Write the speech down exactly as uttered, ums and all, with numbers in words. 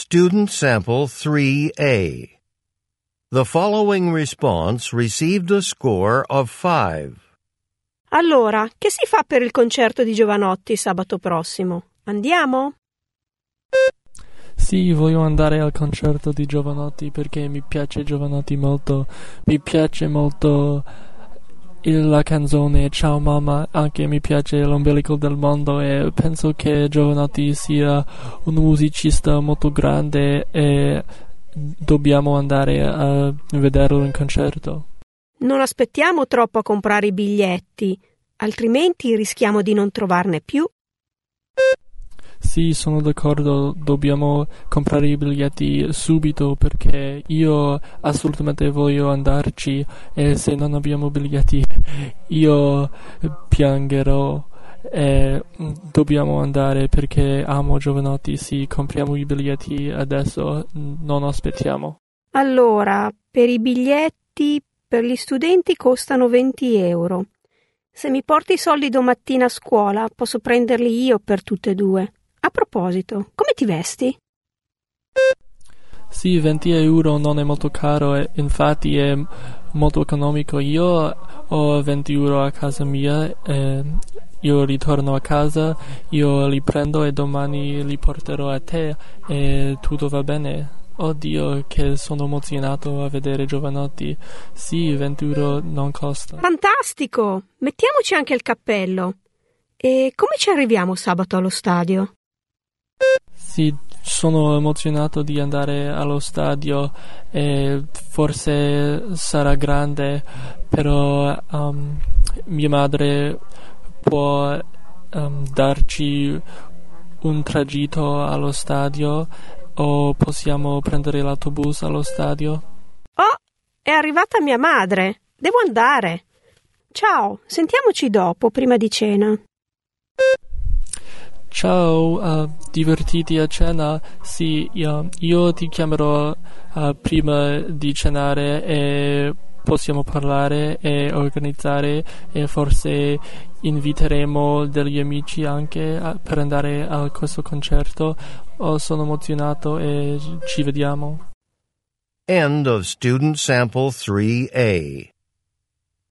Student Sample three A. The following response received a score of five. Allora, che si fa per il concerto di Jovanotti sabato prossimo? Andiamo? Sì, voglio andare al concerto di Jovanotti perché mi piace Jovanotti molto. Mi piace molto il- la canzone Ciao Mamma, anche mi piace l'ombelico del mondo e penso che Jovanotti sia un musicista molto grande e dobbiamo andare a vederlo in concerto. Non aspettiamo troppo a comprare i biglietti, altrimenti rischiamo di non trovarne più. Sì, sono d'accordo, dobbiamo comprare i biglietti subito perché io assolutamente voglio andarci e se non abbiamo biglietti io piangerò e dobbiamo andare perché amo Jovanotti, sì, compriamo i biglietti adesso, non aspettiamo. Allora, per i biglietti per gli studenti costano venti euro. Se mi porti i soldi domattina a scuola, posso prenderli io per tutte e due. A proposito, come ti vesti? Sì, venti euro non è molto caro e infatti è molto economico. Io ho venti euro a casa mia e io ritorno a casa, io li prendo e domani li porterò a te e tutto va bene. Oddio, che sono emozionato a vedere Jovanotti. Sì, venti euro non costa. Fantastico! Mettiamoci anche il cappello. E come ci arriviamo sabato allo stadio? Sì, sono emozionato di andare allo stadio e forse sarà grande, però um, mia madre può um, darci un tragitto allo stadio o possiamo prendere l'autobus allo stadio? Oh, è arrivata mia madre. Devo andare. Ciao, sentiamoci dopo, prima di cena. Ciao, uh, divertiti a cena? Sì, io, io ti chiamerò uh, prima di cenare e possiamo parlare e organizzare e forse inviteremo degli amici anche a, per andare a questo concerto. Oh, sono emozionato e ci vediamo. End of Student Sample three A.